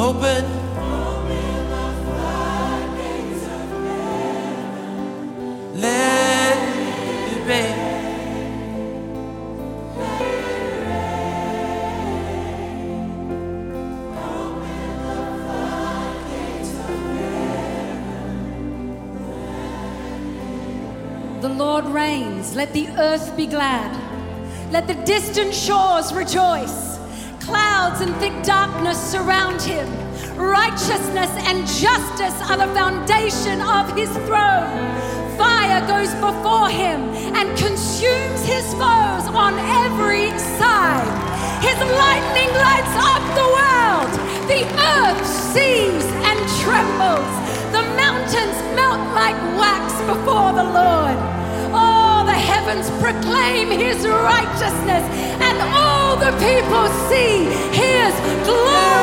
Open. Let it rain. The Lord reigns, let the earth be glad. Let the distant shores rejoice. Clouds and thick darkness surround him. Righteousness and justice are the foundation of his throne. Fire goes before him and consumes his foes on every side. His lightning lights up the world. The earth sees and trembles. The mountains melt like wax before the Lord. Oh, the heavens proclaim his righteousness, and all the people see his glory.